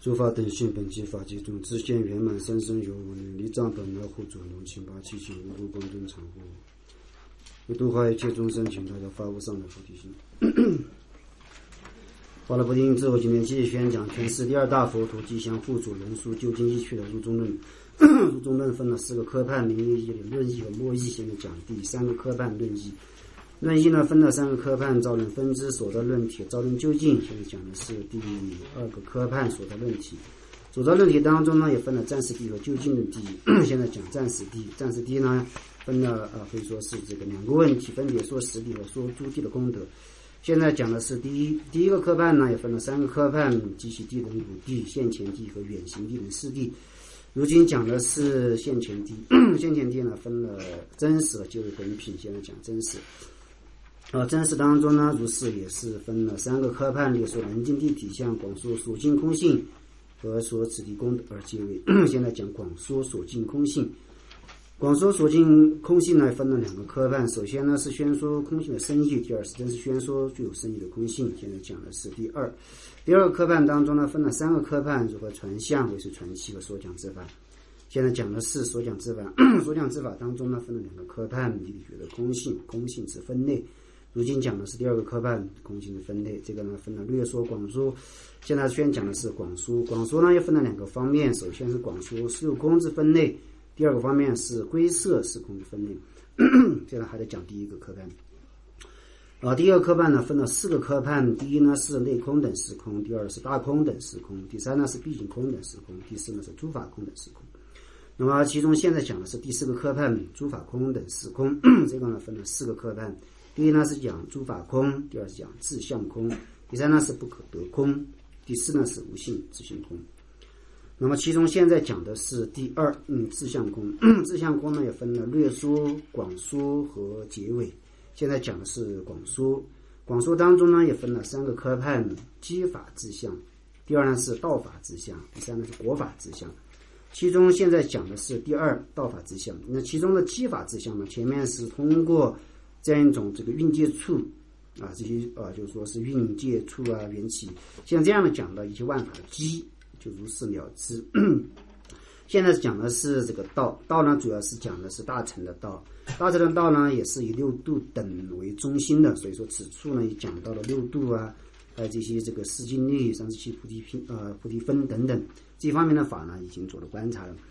诸法等性本即法界中，自现圆满三身有无能，离障本来护主龙情八七情无故光尊常护，为度化一切众生，请大家发无上的菩提心。法了菩提心之后，今天继续宣讲全释第二大佛陀吉祥护主龙树究竟义趣的入中论。入中论分了4个科判：名义、论义和末义。现在讲第3个科判论义。论义呢分了3个科判：造论分支、所得论体、造论究竟。现在讲的是第2个科判所得论体。所得论体当中呢也分了暂时谛和究竟论谛。现在讲暂时谛。暂时谛呢分了可以说是这个2个问题，分别说实谛和说诸谛的功德。现在讲的是第一个科判呢也分了3个科判：即其谛等五谛、现前谛和远行谛等4谛。如今讲的是现前谛。现前谛呢分了真实和结为本品。现在讲真实。真实当中呢如是也是分了3个科判，例如说能尽谛体相、广说所尽空性和说此谛功德而结为。现在讲广说所尽空性。广说所尽空性呢分了2个科判，首先呢是宣说空性的深义，第二是真实宣说具有深义的空性。现在讲的是第二个科判当中呢分了3个科判，如何传相、为是传气和所讲之法。现在讲的是所讲之法。所讲之法当中呢分了2个科判：理觉的空性之分类。如今讲的是第2个科判，空性的分类。这个呢分了略说、广说。现在宣讲的是广说。广说呢又分了2个方面，首先是广说实有空之分类，第2个方面是归摄是空的分类。现在还得讲第1个科判。第1个科判呢分了4个科判：第一呢是内空等时空，第二是大空等时空，第3呢是毕竟空等时空，第4呢是诸法空等时空。那么其中现在讲的是第4个科判：诸法空等时空。这个呢分了4个科判：第一呢是讲诸法空，第二是讲自相空，第3呢是不可得空，第4呢是无性自性空。那么其中现在讲的是第2自相空。自相空呢也分了略说、广说和结尾。现在讲的是广说。广说当中呢也分了3个科判：机法自相，第2呢是道法自相，第3呢是果法自相。其中现在讲的是第2道法自相。那其中的机法自相呢，前面是通过这样一种这个运界处这些就是说是运界处缘起，像这样的讲的一切万法的机就如是了之。现在讲的是这个道呢主要是讲的是大乘的道。大乘的道呢也是以6度等为中心的，所以说此处呢也讲到了6度还有这些这个四经律、37菩提分等等这方面的法呢已经做了观察了。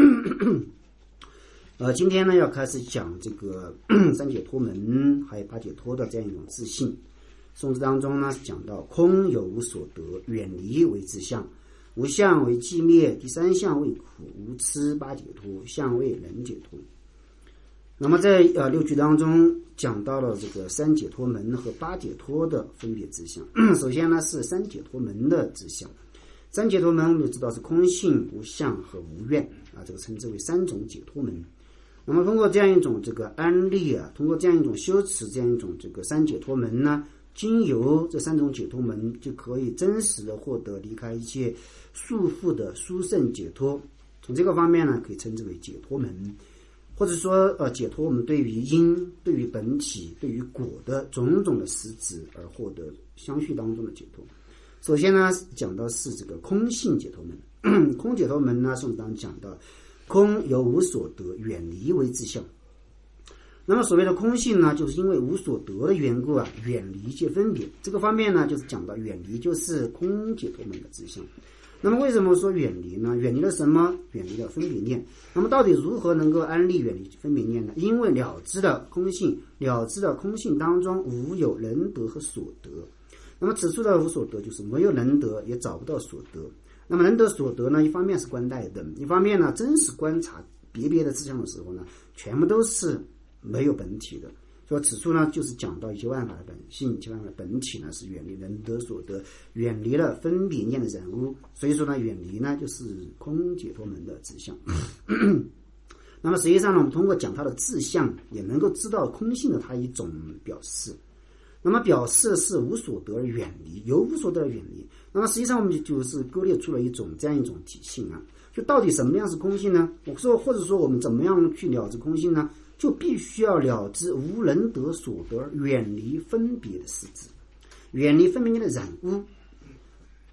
今天呢要开始讲这个三解脱门还有八解脱的这样一种自性。宋词当中呢讲到空有无所得，远离为自相，无相为寂灭，第3相为苦，无痴八解脱，相为能解脱。那么在6句当中讲到了这个3解脱门和8解脱的分别自相。首先呢是3解脱门的自相。3解脱门我们知道是空性、无相和无愿这个称之为3种解脱门。那么通过这样一种这个安立通过这样一种修持，这样一种这个3解脱门呢，经由这3种解脱门就可以真实的获得离开一切束缚的殊胜解脱。从这个方面呢可以称之为解脱门，或者说解脱我们对于因、对于本体、对于果的种种的实质而获得相续当中的解脱。首先呢讲到是这个空性解脱门。空解脱门呢宋当讲到空有无所得，远离为自相。那么所谓的空性呢就是因为无所得的缘故远离一切分别。这个方面呢就是讲到远离就是空解脱门的自相。那么为什么说远离呢？远离了什么？远离了分别念。那么到底如何能够安立远离分别念呢？因为了知的空性，了知的空性当中无有能得和所得。那么此处的无所得就是没有能得，也找不到所得。那么能得所得呢，一方面是观待的，一方面呢真实观察别的自相的时候呢，全部都是没有本体的。所以此处呢就是讲到一切万法的本性，一切万法的本体呢是远离能得所得，远离了分别念的染污。所以说呢远离呢就是空解脱门的自相。那么实际上呢我们通过讲它的自相也能够知道空性的它一种表示。那么表示是无所得而远离，由无所得而远离。那么实际上我们就是割裂出了这样一种体性就到底什么样是空性呢？或者说我们怎么样去了知空性呢？就必须要了知无能得所得，远离分别的实质，远离分别念的染污。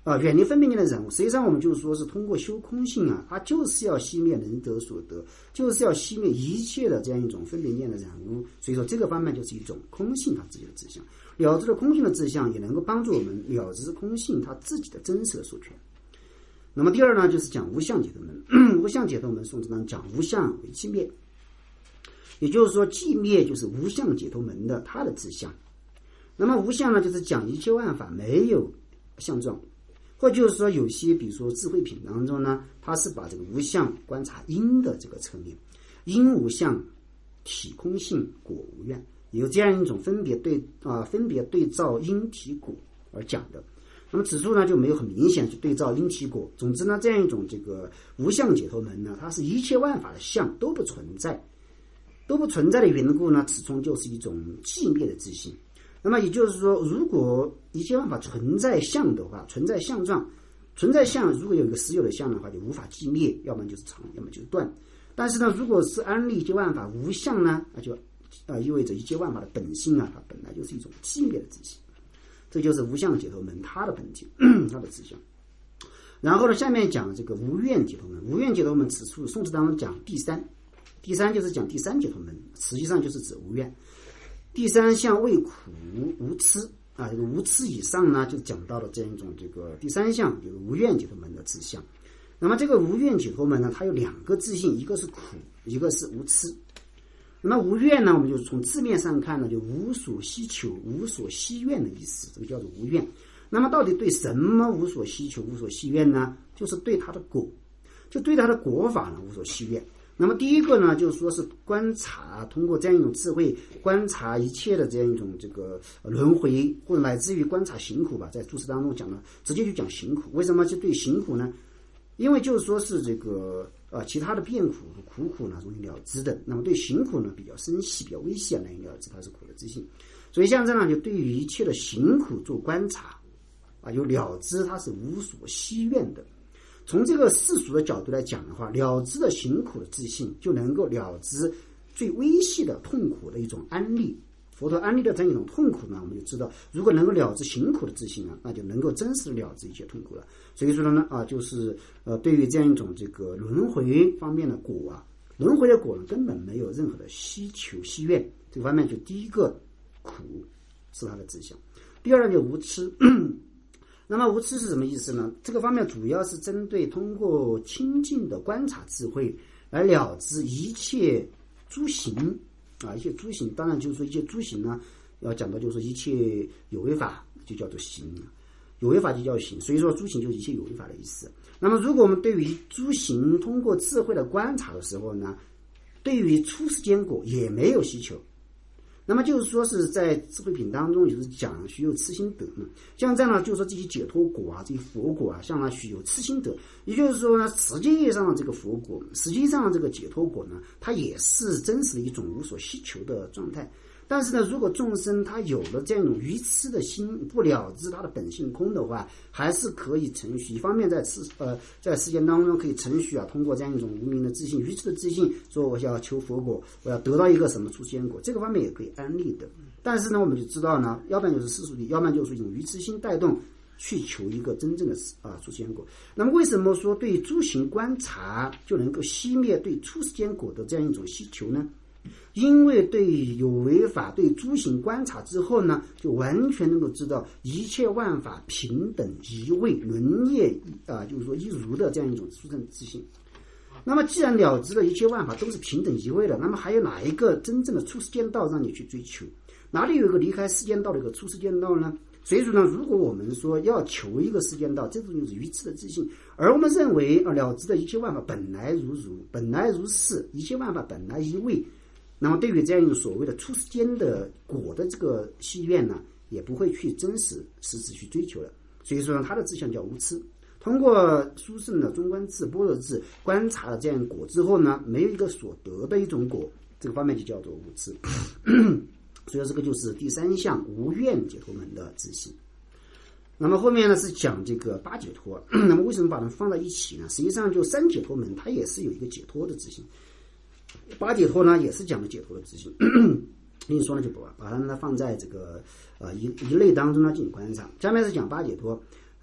远离分别念的染污。实际上我们就是说是通过修空性啊，它就是要熄灭能得所得，就是要熄灭一切的这样一种分别念的染污。所以说这个方面就是一种空性它自己的志向，了知了空性的志向，也能够帮助我们了知空性它自己的真实的所权。那么第二呢，就是讲无相解脱门。无相解脱门，宋子当讲无相为寂灭，也就是说寂灭就是无相解脱门的它的志向。那么无相呢，就是讲一切万法没有相状，或就是说有些比如说智慧品当中呢，它是把这个无相观察因的这个侧面，因无相体空性果无愿，有这样一种分别对照因体果而讲的。那么此处呢就没有很明显去对照因体果。总之呢，这样一种这个无相解脱门呢，它是一切万法的相都不存在的缘故呢，此处就是一种寂灭的自性。那么也就是说，如果一切万法存在相的话，存在相状，存在相，如果有一个实有的相的话，就无法寂灭，要么就是常，要么就是断。但是呢，如果是安立一切万法无相呢，那就意味着一切万法的本性啊，它本来就是一种寂灭的自性。这就是无相解脱门它的本体，它的志向。然后呢，下面讲这个无愿解脱门。无愿解脱门，此处宋词当中讲第三就是讲第三解脱门，实际上就是指无愿。第三项为苦无痴啊，这个无痴以上呢，就讲到了这样一种这个第三项，就是无愿解脱门的志向。那么这个无愿解脱门呢，它有两个自性，一个是苦，一个是无痴。那么无愿呢，我们就是从字面上看呢，就无所希求、无所希愿的意思，这个叫做无愿。那么到底对什么无所希求、无所希愿呢？就是对它的果，就对它的果法呢无所希愿。那么第一个呢，就是说是观察，通过这样一种智慧观察一切的这样一种这个轮回，或者乃至于观察行苦吧，在注释当中讲了，直接就讲行苦。为什么就对行苦呢？因为就是说是这个其他的变苦和苦呢容易了知的，那么对行苦呢比较深细、比较微细，难以了知它是苦的自性。所以像这样就对于一切的行苦做观察有了知它是无所希愿的。从这个世俗的角度来讲的话，了知的行苦的自性，就能够了知最微细的痛苦的一种安立。佛陀安立的这样一种痛苦呢，我们就知道，如果能够了知行苦的自性那就能够真实的了知一切痛苦了。所以说呢就是对于这样一种这个轮回方面的果轮回的果呢，根本没有任何的希求希愿。这个方面就第一个苦是它的志向，第二就无痴。那么无痴是什么意思呢？这个方面主要是针对通过清净的观察智慧来了知一切诸行一切诸行，当然就是说一切诸行呢，要讲到就是一切有为法就叫做行，有为法就叫行，所以说诸行就是一切有为法的意思。那么如果我们对于诸行通过智慧的观察的时候呢，对于出世间果也没有希求。那么就是说是在智慧品当中，就是讲须有痴心得嘛。像这样呢，就是说这些解脱果这些佛果像呢须有痴心得，也就是说呢，实际上的这个佛果，实际上的这个解脱果呢，它也是真实的一种无所希求的状态。但是呢，如果众生他有了这样一种愚痴的心，不了知他的本性空的话，还是可以承许。一方面在世间当中可以承许通过这样一种无明的自信、愚痴的自信，说我要求佛果，我要得到一个什么出世间果，这个方面也可以安立的。但是呢，我们就知道呢，要不然就是世俗的，要不然就是一种愚痴心带动去求一个真正的出世间果。那么为什么说对诸行观察就能够熄灭对出世间果的这样一种希求呢？因为对有为法对诸行观察之后呢，就完全能够知道一切万法平等一位轮业就是说一如的这样一种殊胜自信。那么既然了知了一切万法都是平等一位的，那么还有哪一个真正的出世间道让你去追求？哪里有一个离开世间道的一个出世间道呢？所以说呢，如果我们说要求一个世间道，这种就是愚痴的自信。而我们认为了知的一切万法本来如本来如是，一切万法本来一位，那么对于这样一种所谓的出世间的果的这个希愿呢，也不会去真实实质去追求了。所以说呢，他的志向叫无痴。通过殊胜的中观智、般若智观察了这样果之后呢，没有一个所得的一种果，这个方面就叫做无痴。所以这个就是第三项无愿解脱门的自信。那么后面呢是讲这个八解脱。那么为什么把它们放在一起呢？实际上就三解脱门它也是有一个解脱的自信，八解脱呢也是讲的解脱的自信。所以说呢就把它们放在这个一类当中呢进行观察。下面是讲八解脱。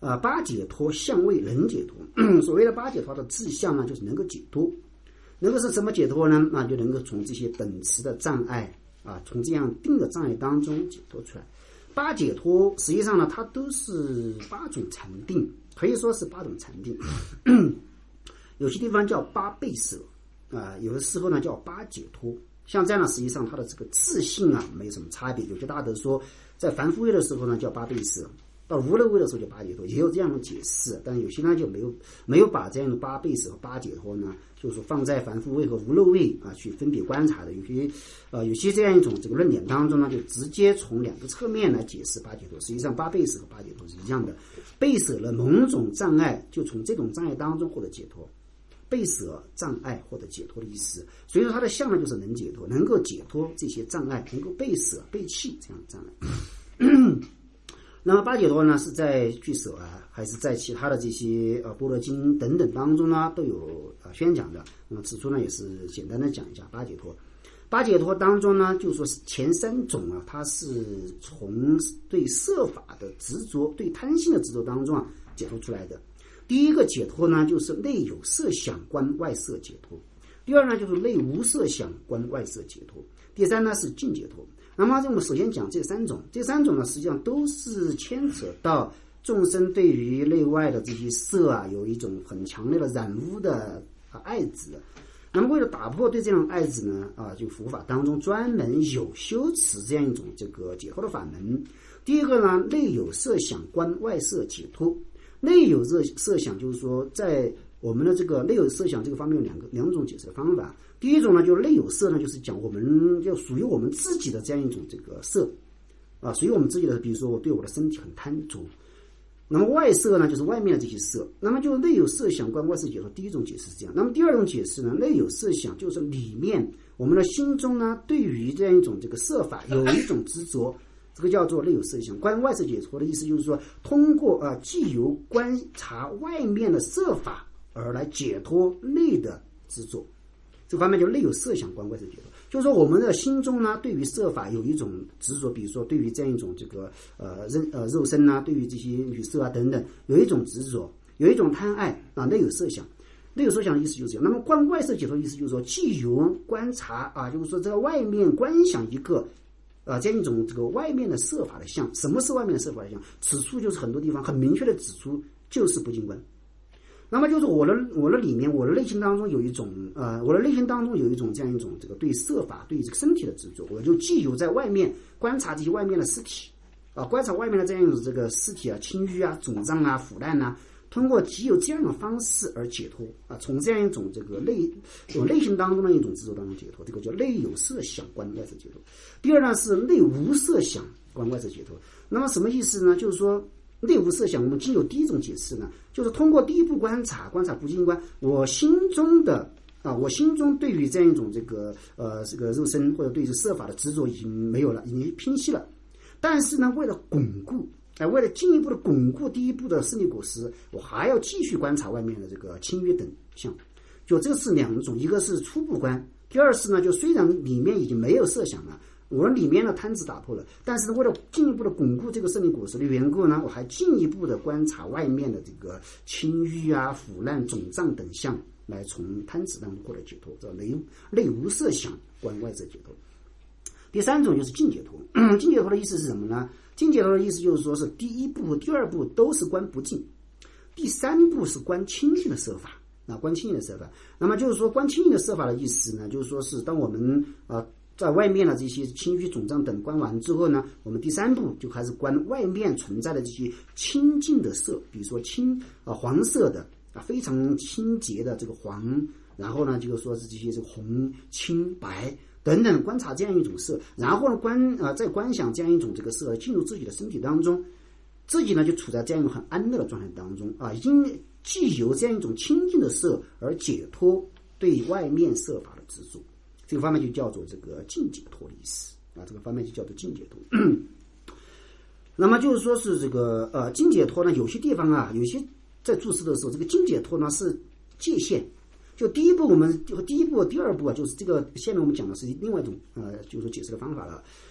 八解脱相位能解脱。所谓的八解脱的志向呢，就是能够解脱。能够是什么解脱呢？那就能够从这些等持的障碍从这样定的障碍当中解脱出来。八解脱实际上呢，它都是8种禅定，可以说是8种禅定。有些地方叫八倍舍有的时候呢叫八解脱。像这样呢，实际上它的这个自性没有什么差别。有些大德说，在凡夫位的时候呢叫八倍舍，到无漏位的时候就八解脱，也有这样的解释。但有些呢就没有把这样的八倍舍和八解脱呢，就是说放在凡夫位和无漏位去分别观察的。有些这样一种这个论点当中呢，就直接从2个侧面来解释八解脱。实际上八倍舍和八解脱是一样的，倍舍了某种障碍，就从这种障碍当中获得解脱。倍舍障碍或者解脱的意思，所以说它的相呢就是能解脱，能够解脱这些障碍，能够倍舍背弃这样的障碍。那么八解脱呢，是在俱舍还是在其他的这些般若经等等当中呢，都有宣讲的。那么此处呢也是简单的讲一下八解脱。八解脱当中呢，就说是前3种它是从对色法的执着、对贪心的执着当中解脱出来的。第一个解脱呢，就是内有色想观外色解脱；第二呢，就是内无色想观外色解脱；第3呢是净解脱。那么我们首先讲这3种，这3种呢实际上都是牵扯到众生对于内外的这些色有一种很强烈的染污的爱执。那么为了打破对这种爱执呢就佛法当中专门有修持这样一种这个解脱的法门。第一个呢，内有色想观外色解脱。内有色想就是说，在我们的这个内有色想这个方面有两种解释的方法。第一种呢，就是内有色呢，就是讲我们就属于我们自己的这样一种这个色属于我们自己的，比如说我对我的身体很贪着。那么外色呢，就是外面的这些色。那么就内有色想观外色解脱，第一种解释是这样。那么第二种解释呢，内有色想就是里面我们的心中呢，对于这样一种这个色法有一种执着。这个叫做内有色想。观外色解脱的意思就是说，通过既由观察外面的色法而来解脱内的执着。这方面就内有色想观外色解脱，就是说我们的心中呢，对于色法有一种执着，比如说对于这样一种这个肉身对于这些女色等等，有一种执着，有一种贪爱内有色想。内有色想的意思就是这样。那么观外色解脱的意思就是说，既由观察就是说在外面观想一个这样一种这个外面的色法的相。什么是外面的色法的相？此处就是很多地方很明确的指出，就是不净观。那么就是我的里面，我的内心当中有一种这样一种这个对色法、对这个身体的执着。我就既有在外面观察这些外面的尸体观察外面的这样一种这个尸体清淤肿胀腐烂通过既有这样的方式而解脱从这样一种这个内心当中的一种执着当中解脱，这个叫内有色想观外色解脱。第二呢是内无色想观外色解脱。那么什么意思呢？就是说内无色想，我们经有第一种解释呢，就是通过第一步观察不净观，我心中对于这样一种这个肉身或者对于色法的执着已经没有了，已经平息了。但是呢，为了巩固为了进一步的巩固第一步的胜利果实，我还要继续观察外面的这个清淤等相。就这是两种，一个是初步观，第二是呢，就虽然里面已经没有色想了，我里面的贪执打破了，但是为了进一步的巩固这个胜利果实的缘故呢，我还进一步的观察外面的这个清淤腐烂肿胀等相，来从贪执当中获得解脱，叫内无色想观外色解脱。第三种就是净解脱。净解脱的意思是什么呢？净解脱的意思就是说是第一步和第二步都是观不净，第三步是观清净的色法观清净的色法。那么就是说观清净的色法的意思呢，就是说是当我们在外面的这些清淤肿胀等观完之后呢，我们第三步就开始观外面存在的这些清净的色，比如说黄色的非常清洁的这个黄，然后呢就是说是这些这个红青白等等，观察这样一种色，然后呢再观想这样一种这个色进入自己的身体当中，自己呢就处在这样一种很安乐的状态当中已经既由这样一种清净的色而解脱对外面色法的执着。这个方面就叫做这个净解脱的意思这个方面就叫做净解脱。那么就是说是这个净解脱呢，有些地方有些在注释的时候，这个净解脱呢是界限。就第一步第二步就是这个下面我们讲的是另外一种就是说解释的方法了。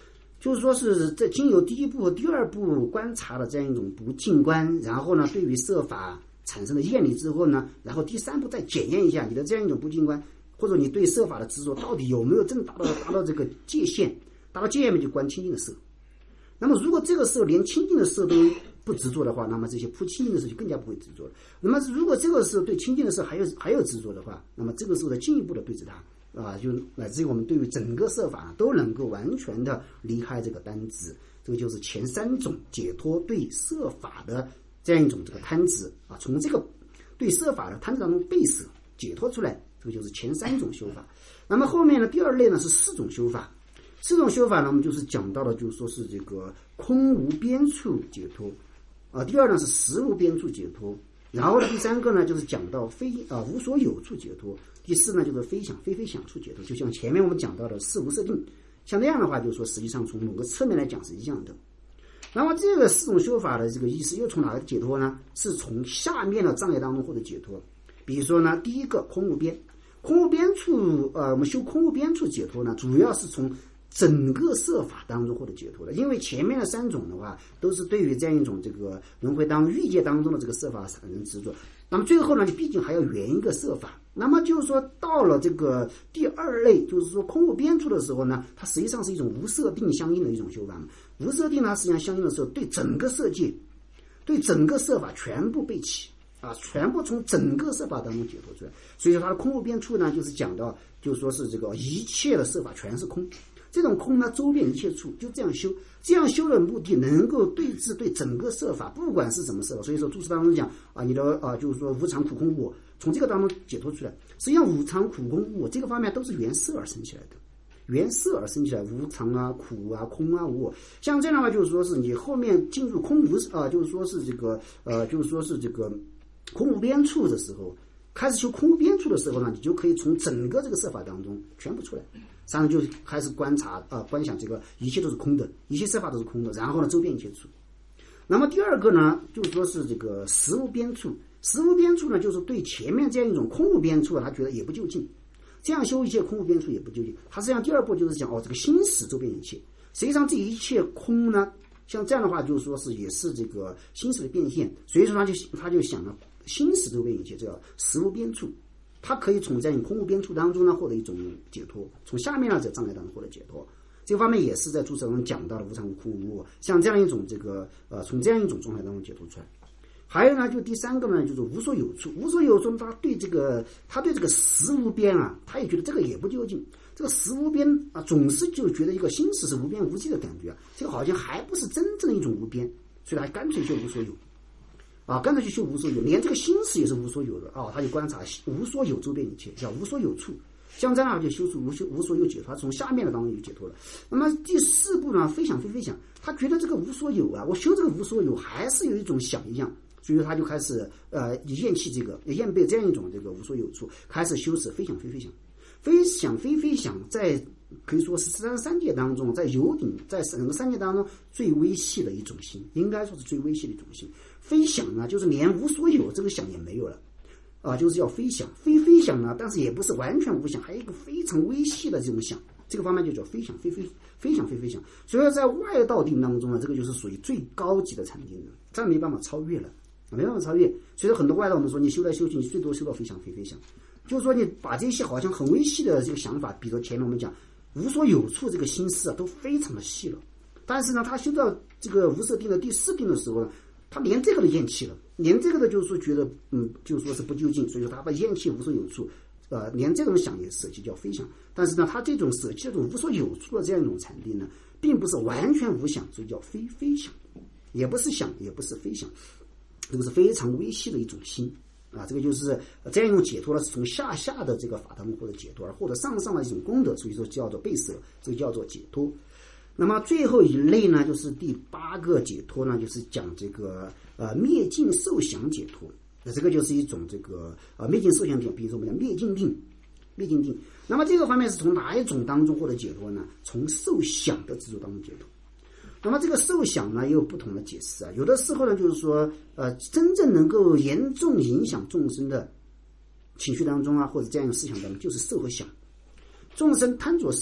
就是说是在经由第一步和第二步观察的这样一种不净观，然后呢，对于色法产生了厌离之后呢，然后第三步再检验一下你的这样一种不净观，或者你对色法的执着到底有没有真达到这个界限，达到界限就观清净的色。那么如果这个时候连清净的色都不执着的话，那么这些不清净的色就更加不会执着了。那么如果这个时候对清净的色还有执着的话，那么这个时候再进一步的对治它就乃至于我们对于整个色法都能够完全的离开这个单执。这个就是前三种解脱对色法的这样一种这个贪执从这个对色法的贪执当中被舍解脱出来，这个就是前三种修法。那么后面呢，第二类呢是四种修法。四种修法呢，我们就是讲到了，就是说是这个空无边处解脱第二呢是实无边处解脱，然后呢第三个呢就是讲到无所有处解脱，第四呢就是非想非非想处解脱。就像前面我们讲到的四无色定，像这样的话就是说实际上从某个侧面来讲是一样的。那么这个四种修法的这个意思又从哪个解脱呢？是从下面的障碍当中获得解脱。比如说呢，第一个空无边处我们修空无边处解脱呢，主要是从整个色法当中获得解脱的。因为前面的三种的话都是对于这样一种这个轮回欲界当中的这个色法产生执着，那么最后呢你毕竟还要圆一个色法。那么就是说到了这个第二类，就是说空无边处的时候呢，它实际上是一种无色定相应的一种修法。无色定它实际上相应的时候，对整个色界对整个色法全部背弃全部从整个色法当中解脱出来。所以说它的空无边处呢，就是讲到就是说是这个一切的色法全是空，这种空呢周遍一切处，就这样修。这样修的目的能够对治对整个色法，不管是什么色法。所以说注释当中讲你的就是说无常苦空无我，从这个当中解脱出来。实际上无常苦空无我这个方面都是缘色而生起来的，缘色而生起来，无常苦空无我。像这样的话就是说是你后面进入空无就是说是这个就是说是这个空无边处的时候，开始修空无边处的时候呢，你就可以从整个这个色法当中全部出来，然后就开始观察观想这个一切都是空的，一切色法都是空的，然后呢周遍一切处。那么第二个呢，就是说是这个实无边处。实无边处呢，就是对前面这样一种空无边处他觉得也不究竟，这样修一切空无边处也不究竟。他实际上第二步就是讲这个心识周遍一切。实际上这一切空呢，像这样的话就是说是也是这个心识的变现。所以说他就想了心识周遍一切，这叫实无边处。他可以从这样空无边处当中呢获得一种解脱，从下面的这障碍当中获得解脱。这个方面也是在注释当中讲到的无常无空无我，像这样一种这个从这样一种状态当中解脱出来。还有呢，就第三个呢，就是无所有处。无所有处，他对这个实无边他也觉得这个也不究竟。这个实无边总是就觉得一个心识是无边无际的感觉这个好像还不是真正的一种无边，所以他干脆就无所有干脆就修无所有，连这个心识也是无所有的他就观察无所有周边一切，叫无所有处。像这样就修出无所有解脱，他从下面的当中就解脱了。那么第四步呢，非想非非想，他觉得这个无所有我修这个无所有还是有一种想一样，所以说他就开始厌弃这个厌背这样一种这个无所有处，开始修持非想非非想。非想非非想在可以说是三界当中，在有顶在整个三界当中最微细的一种心，应该说是最微细的一种心。非想呢，就是连无所有这个想也没有了就是要非想。非想呢，但是也不是完全无想，还有一个非常微细的这种想，这个方面就叫非想非想非非想。所以说在外道定当中呢，这个就是属于最高级的禅定了，这没办法超越了，没办法超越。所以说很多外道我们说你修来修去，你最多修到非想非非想，就是说你把这些好像很微细的这个想法，比如前面我们讲无所有处这个心思都非常的细了，但是呢他修到这个无色定的第四定的时候呢，他连这个都厌弃了，连这个的就是说觉得就是说是不究竟，所以说他把厌弃无所有处连这种想也舍弃叫非想。但是呢他这种舍弃这种无所有处的这样一种禅定呢，并不是完全无想，所以叫非想，也不是想也不是非想，这个是非常微细的一种心这个就是这样一种解脱呢，是从下的这个法当中获得解脱，而获得上的一种功德，所以说叫做被舍，这个叫做解脱。那么最后一类呢，就是第8个解脱呢，就是讲这个灭尽受想解脱。这个就是一种这个灭尽受想定，比如说我们讲灭尽定。那么这个方面是从哪一种当中获得解脱呢？从受想的执着当中解脱。那么这个受想呢也有不同的解释有的时候呢就是说真正能够严重影响众生的情绪当中或者这样的思想当中，就是受和想。众生贪着受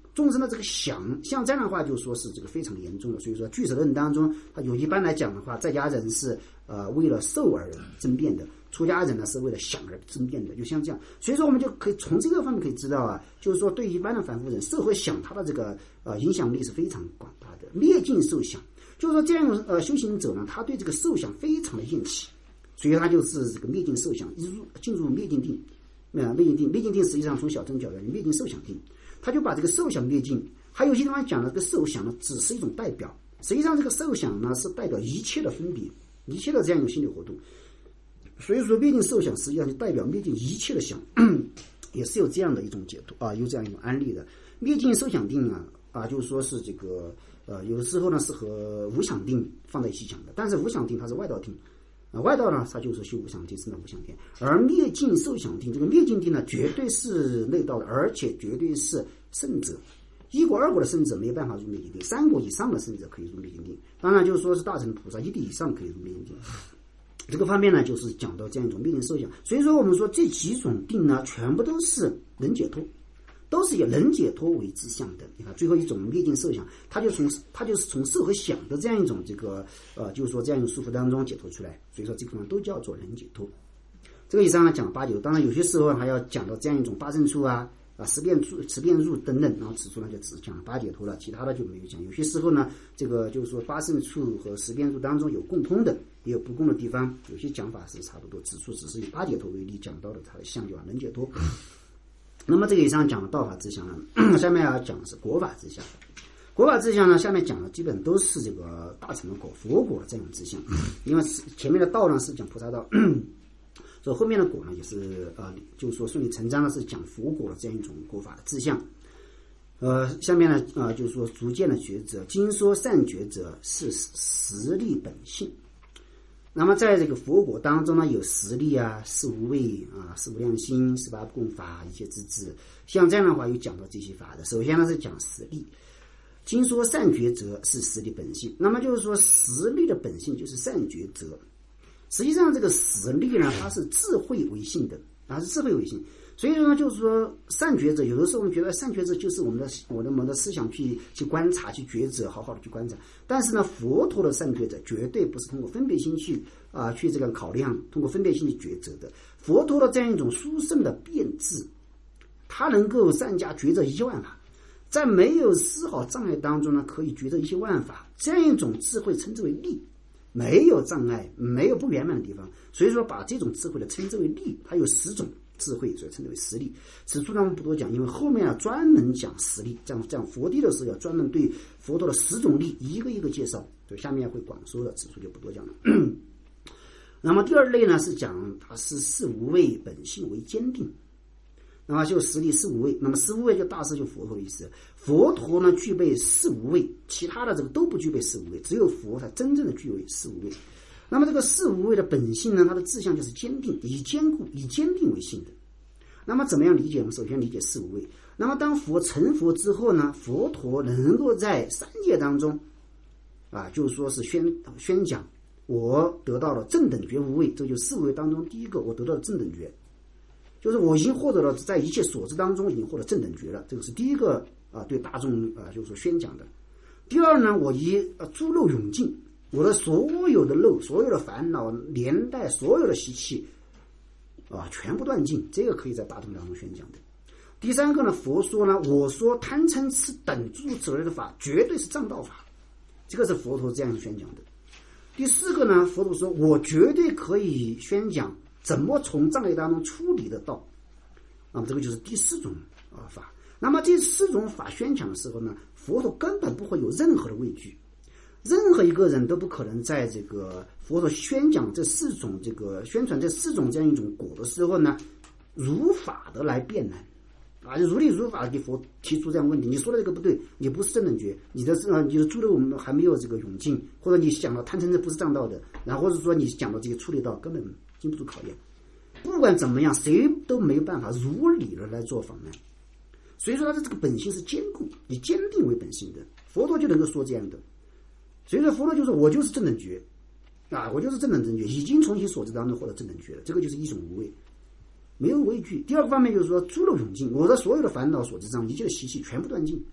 众生的这个想，像这样的话就说是这个非常严重的。所以说俱舍论当中，它有一般来讲的话，在家人是为了受而争辩的，出家人呢是为了想而争辩的，就像这样。所以说我们就可以从这个方面可以知道啊，就是说对一般的凡夫人，受和想他的这个影响力是非常广大的。灭尽受想，就是说这样修行者呢，他对这个受想非常的厌弃，所以他就是这个灭尽受想，进入灭尽定。灭尽定实际上从小乘角度来灭尽受想定，他就把这个受想灭尽。还有些地方讲了，这个受想呢只是一种代表，实际上这个受想呢是代表一切的分别，一切的这样一种心理活动。所以说灭尽受想实际上就代表灭尽一切的想，也是有这样的一种解读啊，有这样一种案例的。灭尽受想定就是说是这个有的时候呢是和无想定放在一起讲的，但是无想定它是外道定。外道呢，它就是修无想定，是那无想定，而灭尽受想定，这个灭尽定呢，绝对是内道的，而且绝对是圣者。一果二果的圣者没有办法入灭尽定，三果以上的圣者可以入灭尽定，当然就是说是大乘菩萨一地以上可以入灭尽定。这个方面呢，就是讲到这样一种灭尽受想。所以说我们说这几种定呢，全部都是能解脱，都是以能解脱为志向的。你看最后一种灭尽受想，它就是从受和想的这样一种这个就是说这样一种束缚当中解脱出来。所以说这个都叫做能解脱。这个以上呢讲八解脱，当然有些时候还要讲到这样一种八正处十变入等等，然后此处呢就只讲八解脱了，其他的就没有讲。有些时候呢，这个就是说八正处和十变入当中有共通的，也有不共的地方，有些讲法是差不多，此处只是以八解脱为例讲到的它的相就能解脱。那么这个以上讲了道法志向呢，下面要讲的是国法志向。国法志向呢，下面讲的基本都是这个大乘的果、佛果的这种志向。因为前面的道呢是讲菩萨道，所以后面的果呢也是就是说顺理成章的是讲佛果的这样一种国法的志向。下面呢就是说逐渐的觉者，经说善觉者是实力本性。那么在这个佛果当中呢，有实力四无畏四无量心、18不共法、一切之智，像这样的话有讲到这些法的。首先呢是讲实力，经说善觉者是实力本性。那么就是说实力的本性就是善觉者。实际上这个实力呢，它是智慧为性的，是智慧为性。所以说呢，就是说善觉者，有的时候我们觉得善觉者就是我们的思想去观察、去觉者，好好的去观察。但是呢，佛陀的善觉者绝对不是通过分别心去这个考量，通过分别心去觉者的。佛陀的这样一种殊胜的辩智，他能够善加觉者一切万法，在没有丝毫障碍当中呢，可以觉者一切万法，这样一种智慧称之为力，没有障碍，没有不圆满的地方。所以说把这种智慧的称之为力，它有10种智慧，所以称之为实力。此处呢我们不多讲，因为后面专门讲实力，这样佛地的时候要专门对佛陀的10种力一个一个介绍，所以下面会广说的，此处就不多讲了。那么第二类呢是讲它是四无畏本性为坚定，那么就实力四无畏。那么四无畏就大师就佛陀的意思，佛陀呢具备四无畏，其他的这个都不具备四无畏，只有佛才真正的具备四无畏。那么这个四无畏的本性呢，它的志向就是坚定，以坚固、以坚定为性的。那么怎么样理解？我们首先理解四无畏。那么当佛成佛之后呢，佛陀能够在3界当中就是说是宣讲我得到了正等觉无畏，这就是四无畏当中第一个，我得到了正等觉，就是我已经获得了在一切所知当中已经获得正等觉了，这个是第一个对大众就是说宣讲的。第二呢，我以诸漏永尽，我的所有的漏、所有的烦恼连带所有的习气全部断尽，这个可以在大众当中宣讲的。第三个呢，佛说呢，我说贪嗔痴等诸此类的法绝对是障道法，这个是佛陀这样宣讲的。第四个呢，佛陀说我绝对可以宣讲怎么从障碍当中出离的道，那么这个就是第4种法。那么这4种法宣讲的时候呢，佛陀根本不会有任何的畏惧，任何一个人都不可能在这个佛陀宣讲这4种这个宣传这4种这样一种果的时候呢，如法的来辩难如理如法的给佛提出这样问题，你说的这个不对，你不是正等觉，你的诸漏我们还没有这个永尽，或者你讲到贪嗔痴不是障道的，然后或者说你讲到这个出离道根本经不住考验。不管怎么样，谁都没有办法如理的来做访问。所以说他的这个本性是坚固，以坚定为本性的，佛陀就能够说这样的。所以说佛陀就说我就是正等觉我就是正等觉，已经从其所知当中获得正等觉了，这个就是一种无畏，没有畏惧。第二个方面就是说诸漏永尽，我的所有的烦恼所知障一切的习气全部断尽，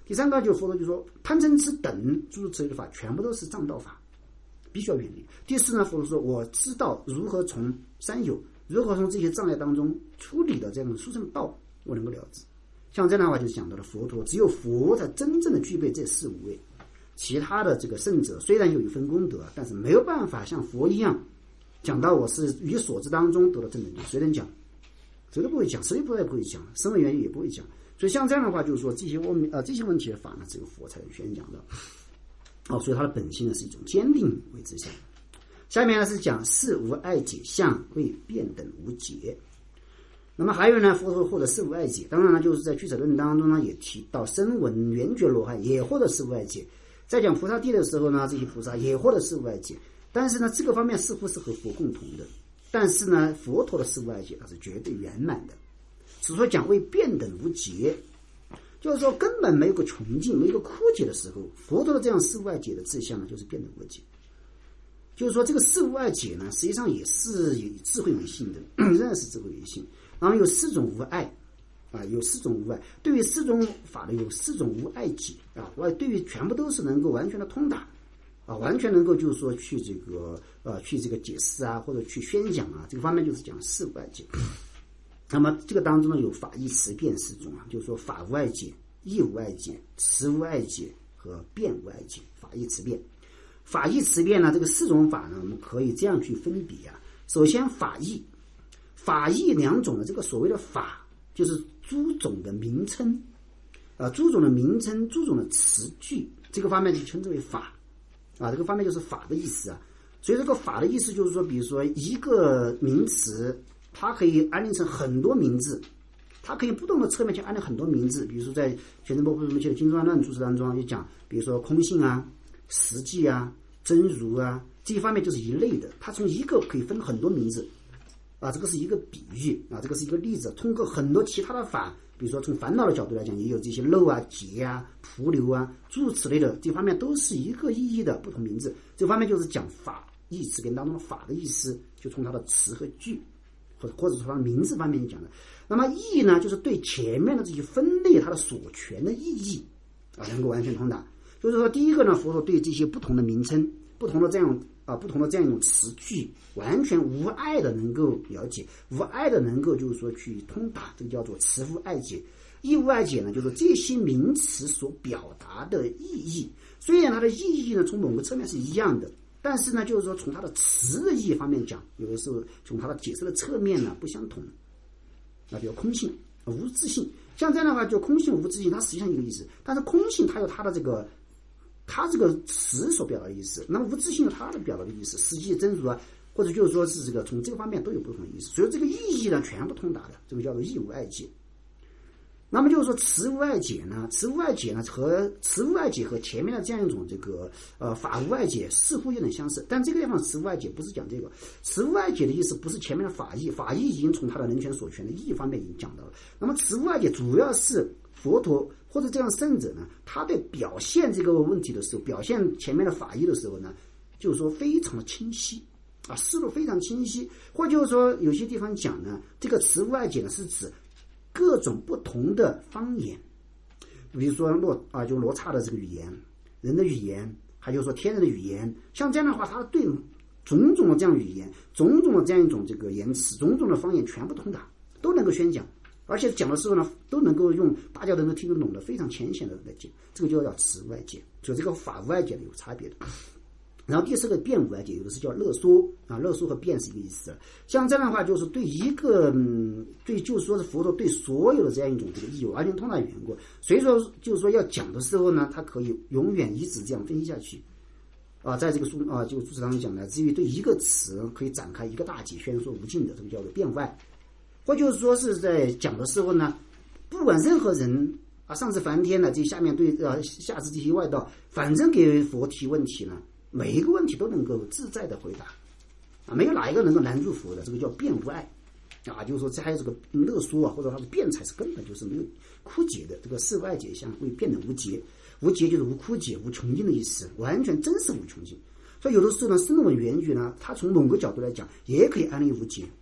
第三个就是佛陀就说贪嗔痴等诸如此类的法全部都是障道法，必须要远离。第四呢，佛陀说我知道如何从三有，如何从这些障碍当中处理的这样的殊胜道，我能够了知。像这样的话就是讲到了佛陀，只有佛才真正的具备这四无畏，其他的这个圣者虽然有一份功德，但是没有办法像佛一样讲到我是于所知当中得到正等觉，谁能讲？谁都不会讲，谁不会讲，声闻缘觉也不会讲。所以像这样的话，就是说这些问题的法呢，只有佛才能宣讲的。所以它的本性呢是一种坚定为之相。下面呢是讲四无碍解相为辩等无解。那么还有呢，佛陀获得四无碍解，当然呢就是在俱舍论当中呢也提到声闻缘觉罗汉也获得四无碍解，在讲菩萨地的时候呢，这些菩萨也获得四无碍解，但是呢这个方面似乎是和佛共同的，但是呢佛陀的四无碍解它是绝对圆满的。只说讲为辩等无解，就是说根本没有个穷尽，没有个枯竭的时候，佛陀的这样四无碍解的志向呢就是辩等无解。就是说这个四无碍解呢实际上也是以智慧为性的，仍然是智慧为性。然后有四种无碍有四种无碍，对于四种法的有四种无碍解对于全部都是能够完全的通达完全能够就是说去这个解释或者去宣讲这个方面就是讲四无碍解。那么这个当中呢有法义词辩四种就是说法无碍解、义无碍解、词无碍解和辩无碍解。法义词辩，法义词辩呢这个四种法呢我们可以这样去分别首先法义两种的这个所谓的法就是诸种的名称诸种的名称、诸种的词句，这个方面就称之为法这个方面就是法的意思所以这个法的意思就是说，比如说一个名词它可以安立成很多名字，它可以不同的侧面去安立很多名字。比如说在全真波普什切的经传论注释当中就讲，比如说空性实际真如这一方面就是一类的，它从一个可以分很多名字这个是一个比喻这个是一个例子。通过很多其他的法，比如说从烦恼的角度来讲，也有这些漏劫瀑流诸如此类的，这方面都是一个意义的不同名字。这方面就是讲法义词典当中的法的意思，就从它的词和句或者从它的名字方面讲的。那么义呢，就是对前面的这些分类它的所权的意义能够完全通达。就是说第一个呢，佛陀对这些不同的名称、不同的这样一种词句完全无碍的能够了解，无碍的能够就是说去通达，这个叫做词无碍解。义无碍解呢，就是这些名词所表达的意义，虽然它的意义呢从某个侧面是一样的，但是呢就是说从它的词的意义方面讲，有的时候从它的解释的侧面呢不相同比如空性、无自性，像这样的话就空性、无自性它实际上一个意思，但是空性它有它的这个词所表达的意思，那么无自性有它的表达的意思，实际真如或者就是说是这个从这个方面都有不同的意思，所以这个意义呢全部通达的，这个叫做义无碍解。那么就是说词无碍解呢，词无碍解呢和词无碍解和前面的这样一种这个法无碍解似乎有点相似，但这个地方词无碍解不是讲这个，词无碍解的意思不是前面的法义，法义已经从它的人权所权的意义方面已经讲到了。那么词无碍解主要是佛陀或者这样圣者呢，他在表现这个问题的时候，表现前面的法义的时候呢，就是说非常的清晰思路非常清晰，或就是说有些地方讲呢，这个词无碍解呢是指各种不同的方言，比如说就罗刹的这个语言、人的语言，还就是说天人的语言，像这样的话，他对种种的这样语言、种种的这样一种这个言辞、种种的方言全部通达，都能够宣讲，而且讲的时候呢，都能够用大家都能听得懂的非常浅显的来讲，这个就叫词无碍解，所以这个法无碍解有差别的。然后第四个辩无碍解，有的是叫乐说乐说和辩是一个意思。像这样的话，就是对一个对，就是说是佛陀对所有的这样一种这个义有完全通达的缘故，所以说就是说要讲的时候呢，他可以永远一直这样分析下去在这个书就注释当中讲的，至于对一个词可以展开一个大解，宣说无尽的，这个叫做辩无碍。或就是说是在讲的时候呢，不管任何人上至梵天呢，这下面对下至这些外道，反正给佛提问题呢，每一个问题都能够自在的回答没有哪一个能够难入佛的，这个叫辩无碍就是说这还有这个乐说或者它的辩才是根本就是没有枯竭的，这个四无碍解相为辩等无竭，无竭就是无枯竭、无穷尽的意思，完全真是无穷尽。所以有的时候呢，声闻缘觉呢，它从某个角度来讲也可以安立无竭，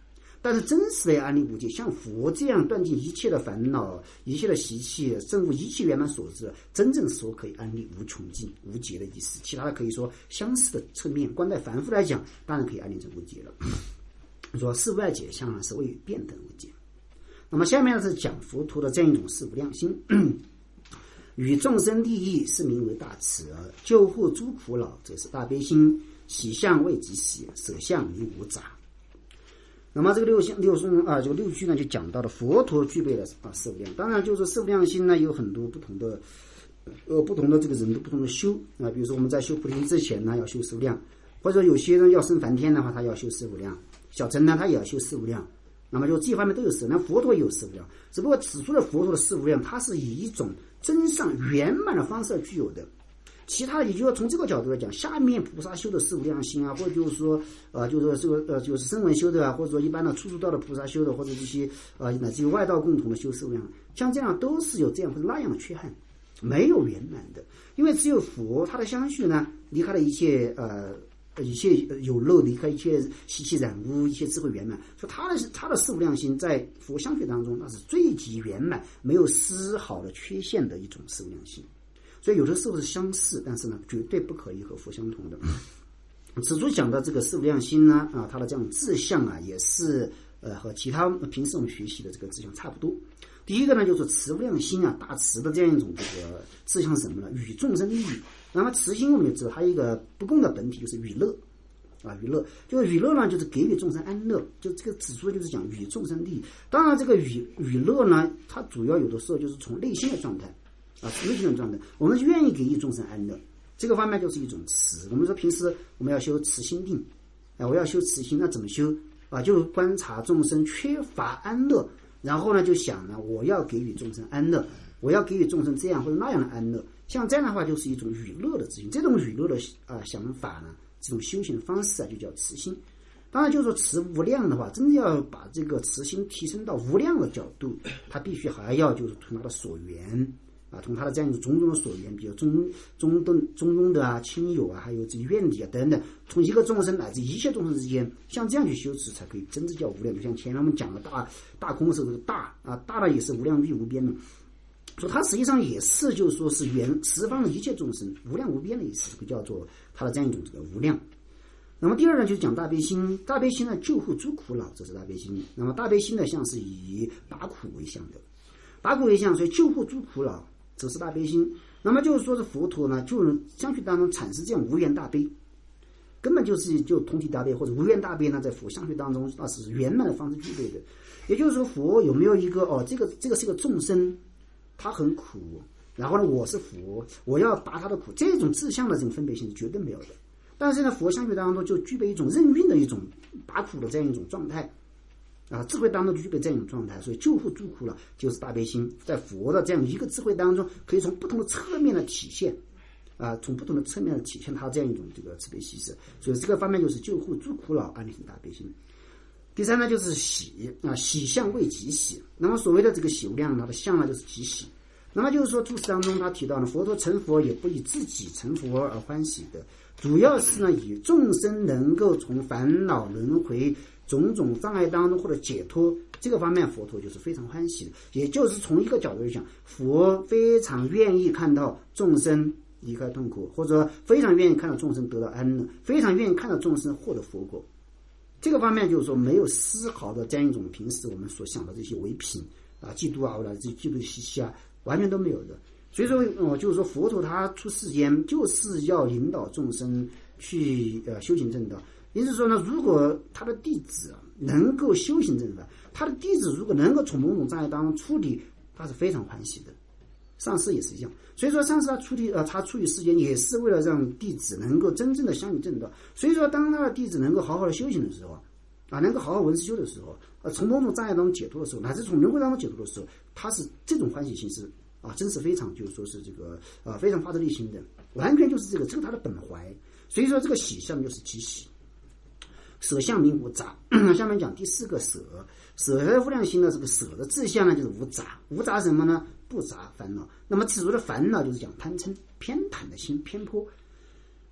但是真实的安立无界，像佛这样断尽一切的烦恼、一切的习气，证悟一切圆满所致，真正说可以安立无穷尽、无劫的意思。其他的可以说相似的侧面，观待凡夫来讲，当然可以安立成无界了。说事外解相是为变等无界。那么下面是讲佛陀的这样一种事无量心，与众生利益是名为大慈，救护诸苦恼则是大悲心，喜相为己喜，舍相名无杂。那么这个六句呢，就讲到了佛陀具备了四无量。当然，就是四无量心呢，有很多不同的这个人的不同的修啊。比如说我们在修菩提心之前呢，要修四无量，或者有些人要升梵天的话，他要修四无量。小乘呢，他也要修四无量。那么就这方面都有四，那佛陀也有四无量。只不过此处的佛陀的四无量，它是以一种真上圆满的方式而具有的。其他的，也就是说从这个角度来讲，下面菩萨修的四无量心啊，或者就是说就是声闻修的啊，或者说一般的初出道的菩萨修的，或者这些乃至于外道共同的修四无量，像这样都是有这样或者那样的缺憾，没有圆满的。因为只有佛他的相续呢，离开了一切有漏，离开一切习气染污，一切智慧圆满，所以他的四无量心在佛相续当中，那是最极圆满，没有丝毫的缺陷的一种四无量心。所以有的时候是相似，但是呢，绝对不可以和佛相同的。此处讲的这个四无量心呢，它的这样志向啊，也是和其他平时我们学习的这个志向差不多。第一个呢，就是慈无量心啊，大慈的这样一种这个志向是什么呢？与众生利益。那么慈心我们也知道，它一个不共的本体就是与乐啊，与乐就是与乐呢，就是给予众生安乐。就这个指出就是讲与众生利益。当然，这个与乐呢，它主要有的时候就是从内心的状态。内心的状态，我们愿意给予众生安乐，这个方面就是一种慈。我们说平时我们要修慈心定，我要修慈心，那怎么修啊？就观察众生缺乏安乐，然后呢就想呢，我要给予众生安乐，我要给予众生这样或者那样的安乐。像这样的话，就是一种与乐的自信。这种与乐的想法呢，这种修行的方式啊，就叫慈心。当然，就是说慈无量的话，真正要把这个慈心提升到无量的角度，它必须还要就是从它的所缘。从他的这样一种种种的所缘，比如中东的亲友啊，还有这些愿力啊等等，从一个众生乃至一切众生之间，像这样去修持，才可以真正叫无量。就像前面我们讲的大空的时候，大呢也是无量无边无边的，所以它实际上也是就是说是十方的一切众生无量无边的意思，叫做它的这样一种这个无量。那么第二呢，就是讲大悲心。大悲心呢，救护诸苦恼，这是大悲心。那么大悲心呢，像是以拔苦为相的，拔苦为相，所以救护诸苦恼。这是大悲心。那么就是说是佛陀呢，就相续当中产生这样无缘大悲，根本就同体大悲或者无缘大悲呢，在佛相续当中那是圆满的方式具备的。也就是说，佛有没有一个这个是个众生，他很苦，然后呢我是佛，我要拔他的苦，这种志向的这种分别心是绝对没有的。但是呢，佛相续当中就具备一种任运的一种拔苦的这样一种状态。智慧当中就具备这样一种状态，所以救护诸苦了就是大悲心，在佛的这样一个智慧当中，可以从不同的侧面的体现，从不同的侧面的体现它这样一种这个慈悲喜舍，所以这个方面就是救护诸苦恼，安立成大悲心。第三呢，就是喜喜相为己喜。那么所谓的这个喜无量，它的相呢就是己喜。那么就是说，注释当中他提到呢，佛陀成佛也不以自己成佛而欢喜的，主要是呢以众生能够从烦恼轮回种种障碍当中或者解脱，这个方面佛陀就是非常欢喜的。也就是从一个角度来讲，佛非常愿意看到众生离开痛苦，或者非常愿意看到众生得到安乐，非常愿意看到众生获得佛果。这个方面就是说没有丝毫的这样一种平时我们所想的这些唯品嫉妒或者嫉妒习气完全都没有的。所以说就是说佛陀他出世间就是要引导众生去修行正道。也就是说呢，如果他的弟子能够修行正道，他的弟子如果能够从某种障碍当中出离，他是非常欢喜的。上师也是一样，所以说上师他出于世间也是为了让弟子能够真正的相信正道。所以说当他的弟子能够好好的修行的时候能够好好闻思修的时候从某种障碍当中解脱的时候，乃至从轮回当中解脱的时候，他是这种欢喜心是真是非常就是说是这个非常发自内心的，完全就是这个他的本怀。所以说这个喜相就是极喜。舍相名无杂。下面讲第四个舍的无量心的这个舍的志向呢，就是无杂。无杂什么呢？不杂烦恼。那么此处的烦恼就是讲贪嗔偏袒的心，偏颇。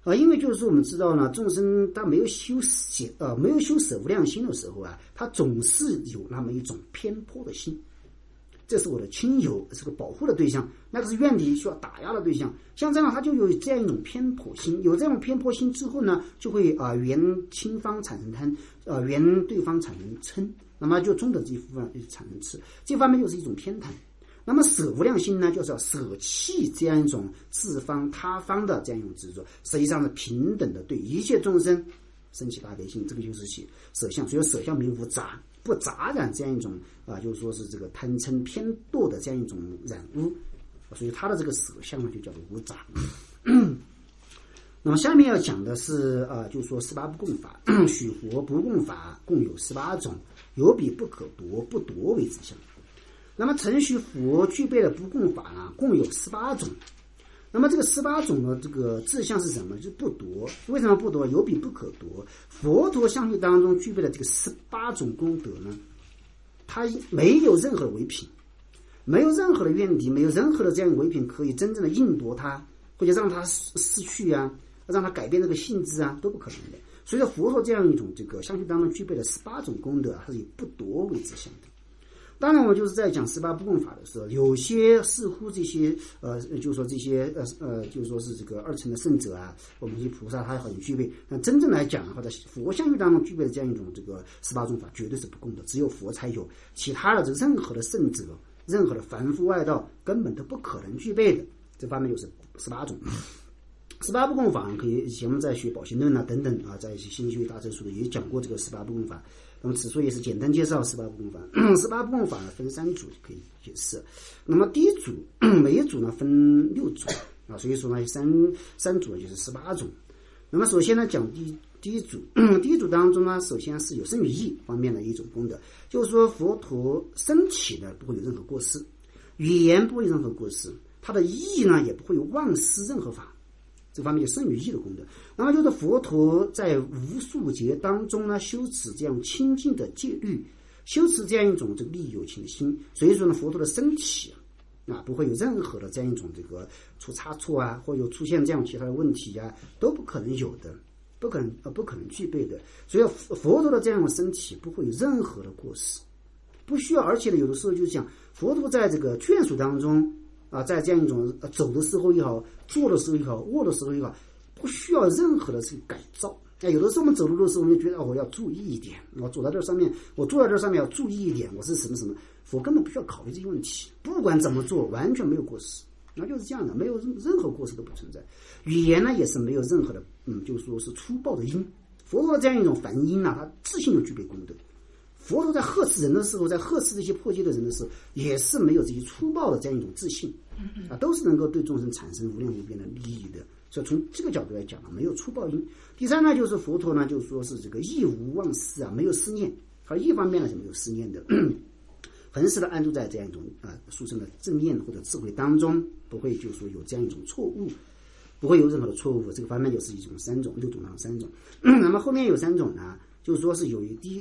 因为就是说我们知道呢，众生他没有修舍无量心的时候啊，他总是有那么一种偏颇的心。这是我的亲友，是个保护的对象，那个是怨敌需要打压的对象。像这样，他就有这样一种偏颇心，有这种偏颇心之后呢，就会缘亲方产生贪，缘对方产生嗔，那么就中等这一部分就产生痴，这方面就是一种偏袒。那么舍无量心呢，就是要舍弃这样一种自方他方的这样一种执着，实际上是平等的对一切众生升起大悲心，这个就是舍相。所以舍相名无杂，不杂染这样一种就是说是这个贪嗔偏堕的这样一种染污，所以他的这个舍相呢就叫做无杂。那么下面要讲的是就是说18不共法，许佛不共法共有18种，有彼不可夺，不夺为自相。那么承许佛具备的不共法呢，共有18种。那么这个18种的这个志向是什么？就是不夺。为什么不夺？有彼不可夺。佛陀相续当中具备的这个18种功德呢，它没有任何的违品，没有任何的怨敌，没有任何的这样的违品可以真正的硬夺它，或者让它失去啊，让它改变这个性质啊，都不可能的。所以说佛陀这样一种这个相续当中具备的18种功德，它是以不夺为志向的。当然，我们就是在讲18不共法的时候，有些似乎这些就是说这些就是说是这个二乘的圣者啊，我们这些菩萨他很具备，但真正来讲的话，在佛相续当中具备的这样一种这个18种法，绝对是不共的，只有佛才有，其他的任何的圣者、任何的凡夫外道根本都不可能具备的。这方面就是18种。18不共法可以以前我们在学宝行论啊等等啊，在一些新修大乘书也讲过这个18不共法。那么此处也是简单介绍18不共法。18不共法呢分3组就可以解释。那么第一组每一组呢分6组啊，所以说呢三组就是18种。那么首先呢讲第一组，第一组当中呢，首先是有身语意方面的一种功德，就是说佛陀身体呢不会有任何过失，语言不会有任何过失，它的意呢也不会有忘失任何法。这方面有身语意的功德。那么就是佛陀在无数劫当中呢，修持这样清净的戒律，修持这样一种这个利益有情的心，所以说呢，佛陀的身体不会有任何的这样一种这个出差错啊，或有出现这样其他的问题啊，都不可能有的，不可能具备的。所以佛陀的这样的身体不会有任何的过失，不需要。而且呢，有的时候就讲佛陀在这个眷属当中在这样一种走的时候也好，坐的时候也好，卧的时候也好，不需要任何的这个改造。有的时候我们走路的时候，我们就觉得我要注意一点，我坐在这上面要注意一点，我是什么什么。佛根本不需要考虑这些问题，不管怎么做，完全没有过失。那就是这样的，没有任何过失都不存在。语言呢也是没有任何的就是说是粗暴的音。佛陀的这样一种梵音他自信就具备功德。佛陀在呵斥人的时候，在呵斥这些破戒的人的时候，也是没有这些粗暴的这样一种自信都是能够对众生产生无量无边的利益的。所以从这个角度来讲没有粗暴音。第三呢，就是佛陀呢，就是说是这个意无忘思没有思念。而一方面呢是没有思念的，恒时的安住在这样一种殊胜的正念或者智慧当中，不会就是说有这样一种错误，不会有任何的错误。这个方面就是一种6种当中3种。那么后面有3种呢，就是说是有第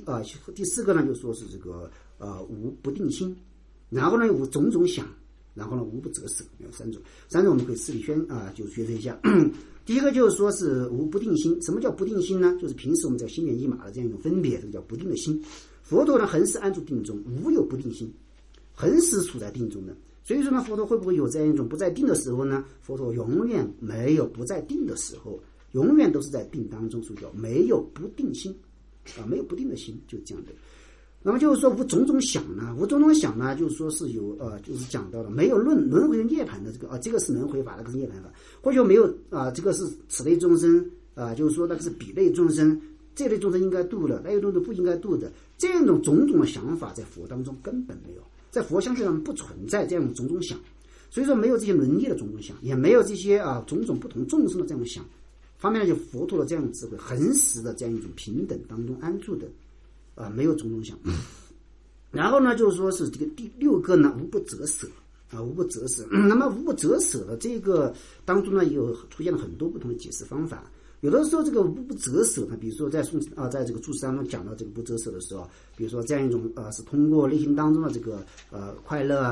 4个呢，就是说是这个无不定心，然后呢有种种想，然后呢无不择舍，有3种。3种我们可以自己就学习一下。第一个就是说是无不定心。什么叫不定心呢？就是平时我们在心猿意马的这样一种分别，这个叫不定的心。佛陀呢恒时安住定中，无有不定心，恒时处在定中的。所以说呢，佛陀会不会有这样一种不在定的时候呢？佛陀永远没有不在定的时候，永远都是在定当中，所以叫没有不定心没有不定的心，就是这样的。那么就是说无种种想呢，无种种想呢，就是说是有就是讲到了没有轮回涅槃的这个这个是轮回法，那个是涅槃法，或者没有这个是此类众生就是说那个是彼类众生，这类众生应该度的，那类众生不应该度的，这样一种种种的想法在佛当中根本没有，在佛相续上不存在这样的种种想。所以说没有这些轮业的种种想，也没有这些种种不同众生的这样的想。方面呢，就佛陀的这样的智慧，恒时的这样一种平等当中安住的没有种种想。然后呢，就是说是这个第6个呢，无不择舍无不择舍。那么无不择舍的这个当中呢，也有出现了很多不同的解释方法。有的时候这个无不择舍呢，比如说在在这个注释当中讲到这个不择舍的时候，比如说这样一种是通过内心当中的这个快乐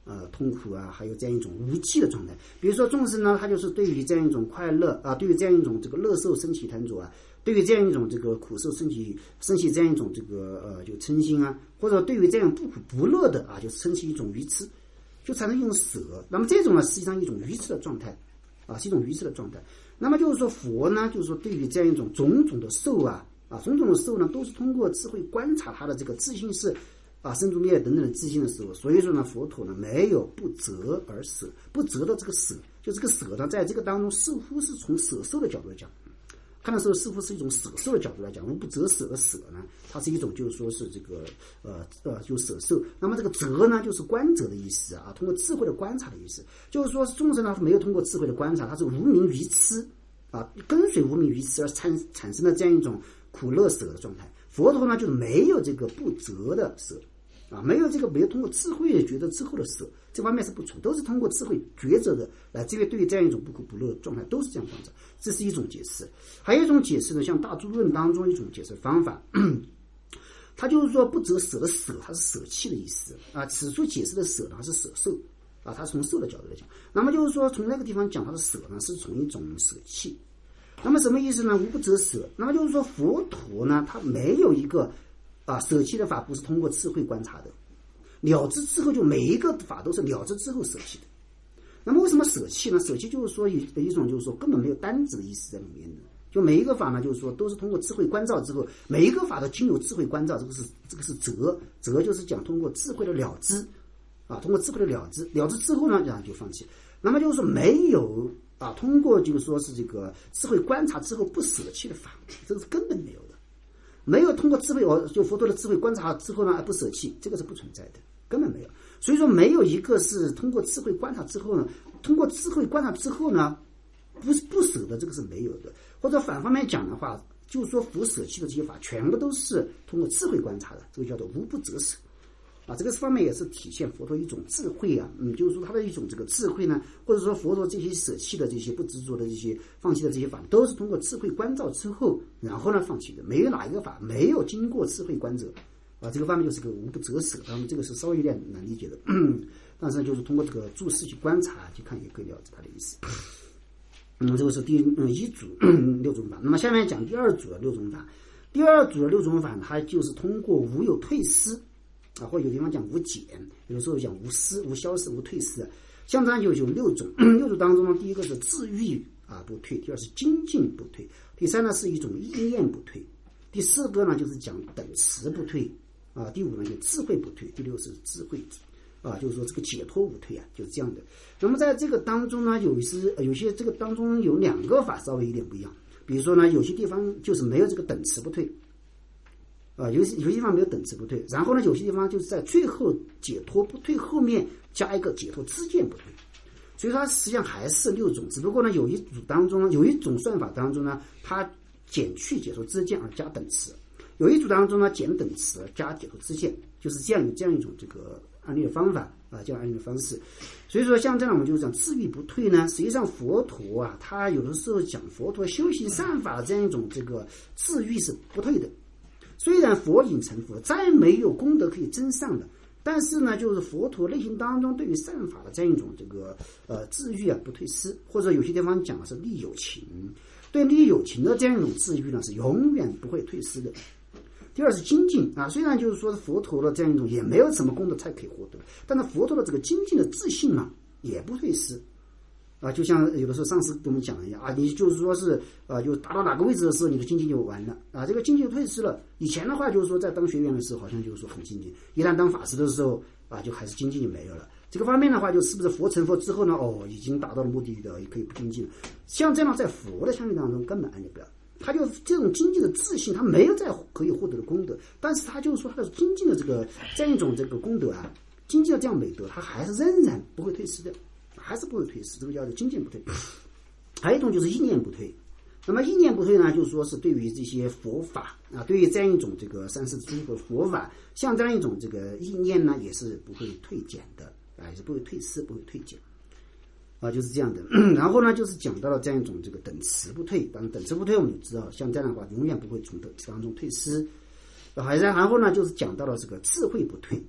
痛苦啊，还有这样一种无记的状态。比如说众生呢，他就是对于这样一种快乐啊，对于这样一种这个乐受升起贪着啊，对于这样一种这个苦受升起这样一种这个就嗔心啊，或者对于这样不苦不乐的啊，就升起一种愚痴，就产生一种舍。那么这种呢，实际上一种愚痴的状态啊，是一种愚痴的状态。那么就是说佛呢，就是说对于这样一种种种的受种种的受呢，都是通过智慧观察他的这个自性是生住灭等等的自性的时候，所以说呢，佛陀呢没有不择而舍，不择的这个舍，就这个舍呢，在这个当中似乎是从舍受的角度来讲，看的时候似乎是一种舍受的角度来讲，无不择舍的舍呢，它是一种就是说是这个就舍受。那么这个择呢，就是观者的意思啊，通过智慧的观察的意思，就是说众生呢没有通过智慧的观察，它是无明愚痴跟随无明愚痴而产生了这样一种苦乐舍的状态。佛陀呢就是没有这个不择的舍没有通过智慧觉得之后的舍，这方面是不存，都是通过智慧抉择的来对于这样一种不苦不乐的状态都是这样观察，这是一种解释。还有一种解释呢，像大诸论当中一种解释方法，它就是说不择舍的舍，它是舍弃的意思此处解释的舍呢是舍受它是从受的角度来讲。那么就是说从那个地方讲它的舍呢是从一种舍弃。那么什么意思呢？无不择舍。那么就是说佛陀呢，他没有一个舍弃的法不是通过智慧观察的，了知之后就每一个法都是了知之后舍弃的。那么为什么舍弃呢？舍弃就是说有一种就是说根本没有单子的意思在里面的，就每一个法呢就是说都是通过智慧观照之后，每一个法都经由智慧观照，这个是择就是讲通过智慧的了知通过智慧的了知之后呢，然后就放弃。那么就是说没有通过就是说是这个智慧观察之后不舍弃的法，这个是根本没有的。没有通过智慧就佛陀的智慧观察之后呢不舍弃，这个是不存在的，根本没有。所以说没有一个是通过智慧观察之后呢，不舍的，这个是没有的。或者反方面讲的话，就是说佛舍弃的这些法全部都是通过智慧观察的，这个叫做无不择舍这个方面也是体现佛陀一种智慧就是说他的一种这个智慧呢，或者说佛陀这些舍弃的这些不执着的这些放弃的这些法，都是通过智慧观照之后，然后呢放弃的，没有哪一个法没有经过智慧观者这个方面就是个无不择舍。当然这个是稍微有点难理解的，但是就是通过这个注释去观察去看也可以了解他的意思。这个是第一组六种法。那么下面讲第二组的六种法。第二组的六种法它就是通过无有退失或有地方讲无减，有的时候讲无失、无消失、无退失。像这样有六种，六种当中呢，第一个是自欲不退，第二是精进不退，第三呢是一种意念不退，第四个呢就是讲等持不退第五呢就智慧不退，第六是智慧就是说这个解脱无退就是这样的。那么在这个当中呢，有些这个当中有两个法稍微有点不一样，比如说呢，有些地方就是没有这个等持不退有些地方没有等持不退，然后呢，有些地方就是在最后解脱不退后面加一个解脱知见不退，所以它实际上还是六种，只不过呢，有一种算法当中呢，它减去解脱知见而加等持，有一组当中呢，减等持而加解脱知见，就是这样一种这个案例的方法这样案例的方式。所以说像这样我们就讲自欲不退呢，实际上佛陀他有的时候讲佛陀修行善法的这样一种这个自欲是不退的。虽然佛已成佛，再没有功德可以增上的，但是呢，就是佛陀内心当中对于善法的这样一种这个自欲不退失，或者有些地方讲的是利有情，对利有情的这样一种自欲呢是永远不会退失的。第二是精进虽然就是说佛陀的这样一种也没有什么功德才可以获得，但是佛陀的这个精进的自信呢也不退失就像有的时候上次跟我们讲一样你就是说是就达到哪个位置的时候，你的精进就完了这个精进就退失了。以前的话就是说在当学员的时候好像就是说很精进，一旦当法师的时候就还是精进就没有了。这个方面的话，就是不是佛成佛之后呢已经达到了目的的，也可以不精进了。像这样在佛的相应当中根本按理不了，他就这种精进的自信，他没有再可以获得的功德，但是他就是说他的精进的这样一种这个功德精进的这样美德，他还是仍然不会退失的，还是不会退失，这个叫做精进不退。还有一种就是意念不退。那么意念不退呢，就是说是对于这些佛法对于这样一种这个三世诸佛佛法，像这样一种这个意念呢，也是不会退减的也是不会退失，不会退减就是这样的。然后呢，就是讲到了这样一种这个等持不退。当然等持不退我们就知道，像这样的话永远不会从等持当中退失。然后呢，就是讲到了这个智慧不退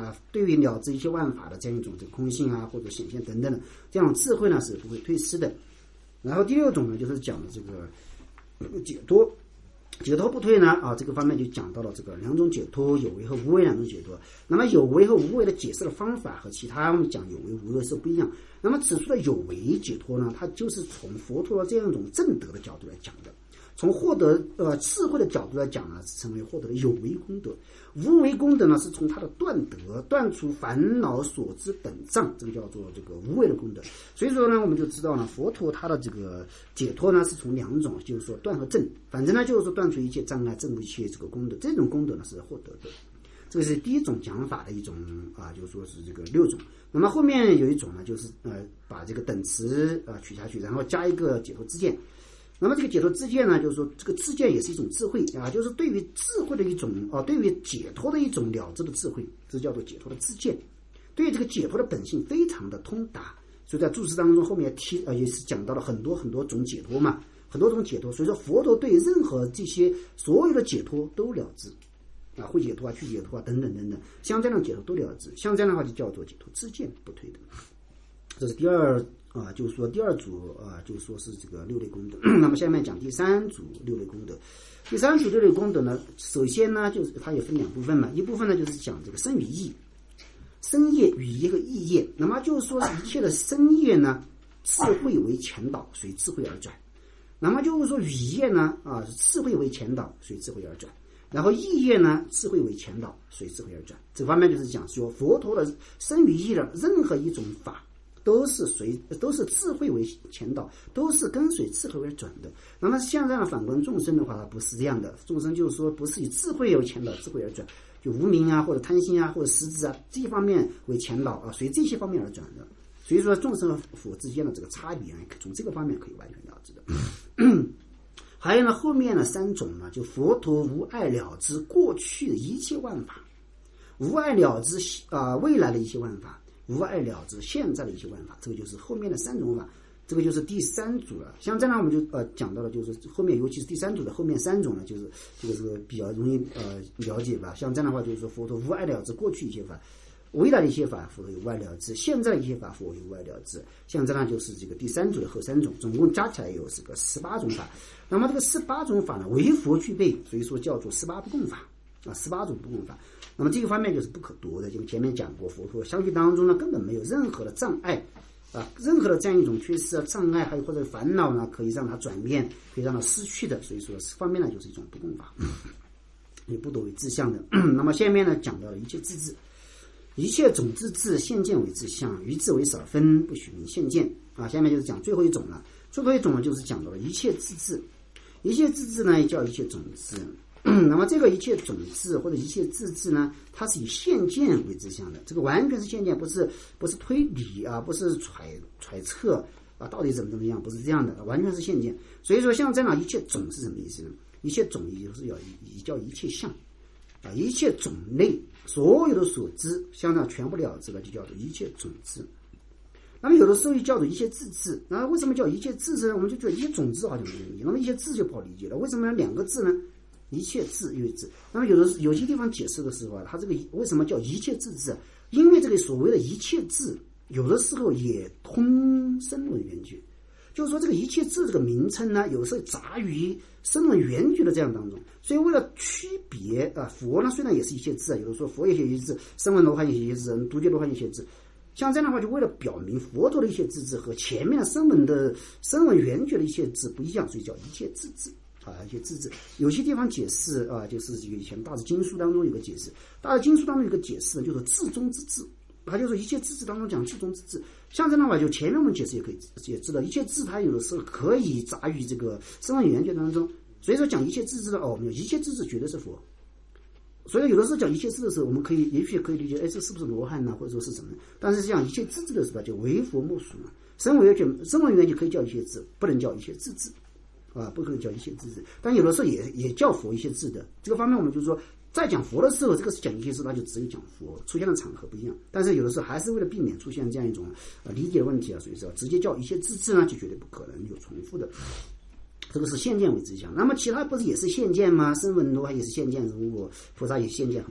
啊，对于了知一切万法的这样一种这个空性啊，或者显现等等的这样智慧呢是不会退失的。然后第六种呢就是讲的这个解脱。解脱不退呢这个方面就讲到了这个两种解脱，有为和无为两种解脱。那么有为和无为的解释的方法和其他我们讲有为无为是不一样。那么此处的有为解脱呢，它就是从佛陀的这样一种正德的角度来讲的。从获得智慧的角度来讲呢，是称为获得的有为功德。无为功德呢，是从它的断德，断除烦恼所知等障，这个叫做这个无为的功德。所以说呢，我们就知道呢，佛陀他的这个解脱呢，是从两种，就是说断和正。反正呢，就是说断除一切障碍，证悟一切这个功德。这种功德呢是获得的。这个是第一种讲法的一种就是说是这个六种。那么后面有一种呢，就是把这个等词取下去，然后加一个解脱知见。那么这个解脱知见呢，就是说这个知见也是一种智慧就是对于智慧的一种对于解脱的一种了知的智慧，这叫做解脱的知见。对于这个解脱的本性非常的通达，所以在注释当中后面也是讲到了很多很多种解脱嘛，很多种解脱。所以说佛陀对任何这些所有的解脱都了知会解脱去解脱等等等等，像这样的解脱都了知，像这样的话就叫做解脱知见不退的。这是第二就是说第二组就是说是这个六类功德。那么下面讲第三组六类功德。第三组六类功德呢，首先呢就是它也分两部分嘛，一部分呢就是讲这个身语意，身业、语业和意业。那么就是说一切的身业呢，智慧为前导，随智慧而转。那么就是说语业呢智慧为前导，随智慧而转。然后意业呢，智慧为前导，随智慧而转。这方面就是讲说佛陀的身语意的任何一种法都是智慧为前导，都是跟随智慧而转的。那么像这样的反观众生的话，它不是这样的。众生就是说不是以智慧为前导，智慧而转，就无明或者贪心或者识字这一方面为前导随这些方面而转的。所以说众生和佛之间的这个差别从这个方面可以完全了知的。还有呢，后面的三种呢，就佛陀无碍了知过去的一切万法，无碍了知未来的一切万法，无碍了知现在的一些万法，这个就是后面的三种法，这个就是第三组了。像这样我们就讲到了，就是后面尤其是第三组的后面三种呢，就是这个比较容易了解吧。像这样的话，就是说佛陀无碍了知过去一切法，未来的一些法佛有无碍了知，现在的一些法佛有无碍了知。像这样就是这个第三组的后三种，总共加起来有这个18种法。那么这个18种法呢，唯佛具备，所以说叫做18不共法18种不共法。那么这个方面就是不可夺的，就前面讲过，佛陀相续当中呢，根本没有任何的障碍任何的这样一种缺失障碍，还有或者烦恼呢，可以让它转变，可以让它失去的。所以说方面呢，就是一种不共法，也不夺为自相的。那么下面呢，讲到了一切自治，一切种自治，现见为自相，于自为少分，不许名现见下面就是讲最后一种了。最后一种呢，就是讲到了一切自治。一切自治呢，也叫一切种子。那么这个一切种子或者一切自治呢，它是以现见为自相的，这个完全是现见，不是推理不是揣测到底怎么样，不是这样的，完全是现见。所以说像这样一切种是什么意思呢？一切种也就是叫一切相一切种类所有的所知，像这样全部了知了，就叫做一切种子。那么有的时候又叫做一切自治，那为什么叫一切自治呢？我们就觉得一切种子好像没有意义，那么一切自就不好理解了。为什么要两个字呢？一切自又一自。那么有些地方解释的时候它这个为什么叫一切自治？因为这个所谓的一切自，有的时候也通声闻缘觉，就是说这个一切自这个名称呢，有时候杂于声闻缘觉的这样当中。所以为了区别佛呢虽然也是一切自有的说佛也是一切自，声闻罗汉也是一切自，独觉罗汉一切自。像这样的话，就为了表明佛陀的一切自治和前面的声闻缘觉的一切自不一样，所以叫一切自治一切自治。有些地方解释就是这个以前大智经书当中有个解释，大智经书当中有个解释呢，就是至中之治，它就是一切自治当中讲至中之治。像这样的话，就前面我们解释也可以也知道，一切自它有的时候可以杂于这个声闻缘觉当中，所以说讲一切自治的没有一切自治绝对是佛。所以有的时候讲一切自的时候，我们也许可以理解，这是不是罗汉呢，或者说是什么？但是讲一切自治的时候，就唯佛莫属嘛。声闻缘觉可以叫一切自，不能叫一切自治不可以叫一切自治。但有的时候也叫佛一切自的。这个方面我们就是说，在讲佛的时候，这个是讲一切自，那就只有讲佛出现的场合不一样。但是有的时候还是为了避免出现这样一种理解问题所以说直接叫一切自治呢，就绝对不可能有重复的。这个是现见为自相，那么其他不是也是现见吗？声闻罗汉也是现见，如果菩萨也现见很多法，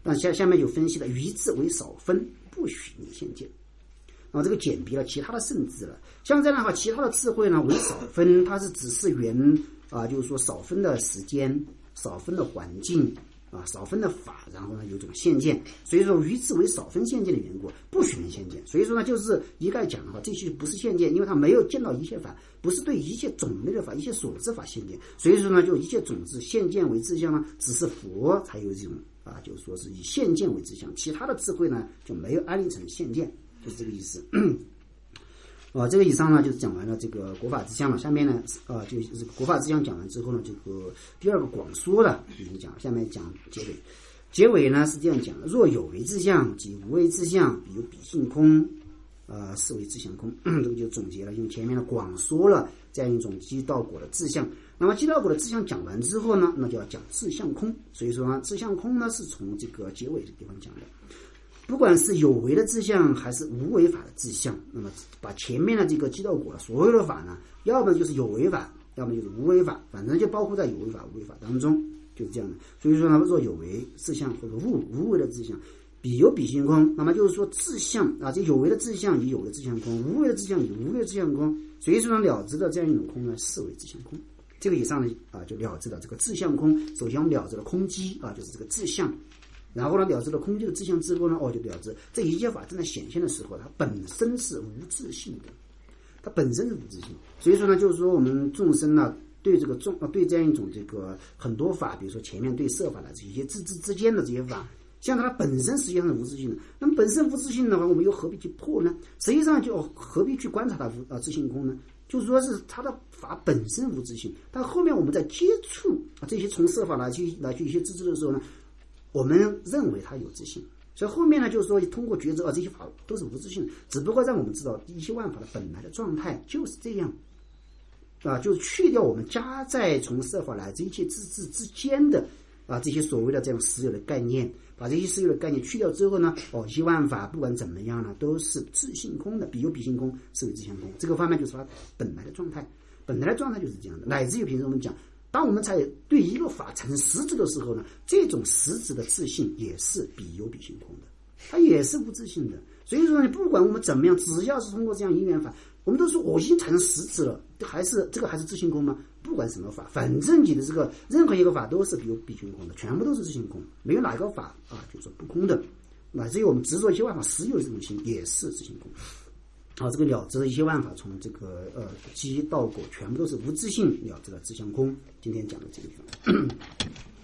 但下面就分析了余字为少分，不许你现见。这个简别了其他的圣字了。像这样的话，其他的智慧呢为少分，它是只是就是说少分的时间、少分的环境少分的法，然后呢有种现见。所以说余字为少分现见的缘故，不许人现见。所以说呢，就是一概讲的话，这些不是现见，因为他没有见到一切法，不是对一切种类的法、一切所知法现见。所以说呢，就一切种子现见为志向呢，只是佛才有这种就是说是以现见为志向，其他的智慧呢就没有安立成现见。就是这个意思。这个以上呢就是讲完了这个国法之相了。下面呢就是国法之相讲完之后呢，这个第二个广说的已经讲，下面讲结尾。结尾呢是这样讲的：若有为之相即无为之相，比如彼性空，是为自相空。这个就总结了，用前面的广说了这样一种基道果的自相。那么基道果的自相讲完之后呢，那就要讲自相空。所以说呢，自相空呢是从这个结尾的地方讲的。不管是有为的志向还是无为法的志向，那么把前面的这个基道果的所有的法呢，要么就是有为法，要么就是无为法，反正就包括在有为法、无为法当中，就是这样的。所以说呢，若有为志向或者无为的志向，彼有彼性空，那么就是说志向这有为的志向以有为的志向空，无为的志向以无为的志向空，所以说呢，了知的这样一种空呢，视为志向空。这个以上呢就了知了这个志向空。首先我们了知了空机就是这个志向。然后呢，了知了空寂的志向之后呢，就了知这一切法正在显现的时候，它本身是无自性的，它本身是无自性。所以说呢，就是说我们众生呢，对这个对这样一种这个很多法，比如说前面对色法的这些之间的这些法，像它本身实际上是无自性的。那么本身无自性的话，我们又何必去破呢？实际上就何必去观察它自性空呢？就是说是它的法本身无自性，但后面我们在接触这些从色法来去一些自知的时候呢，我们认为它有自性，所以后面呢，就是说通过觉知这些法都是无自性，只不过让我们知道一切万法的本来的状态就是这样就是去掉我们加在从色法来这一切自知之间的这些所谓的这样实有的概念，把这些实有的概念去掉之后呢，一切万法不管怎么样呢，都是自性空的，彼有彼性空，是为自相空。这个方面就是它本来的状态，本来的状态就是这样的。乃至于平时我们讲，当我们在对一个法产生实质的时候呢，这种实质的自性也是彼有彼性空的，它也是无自性的。所以说你不管我们怎么样，只要是通过这样因缘法，我们都说我已经产生实质了，还是自性空吗？不管什么法，反正你的这个任何一个法都是彼有彼性空的，全部都是自性空，没有哪个法就是不空的。乃至于我们执着一切万法实有的这种心，也是自性空。这个了知的一切万法，从这个基到果，全部都是无自性了知的自相空。今天讲的这个地方。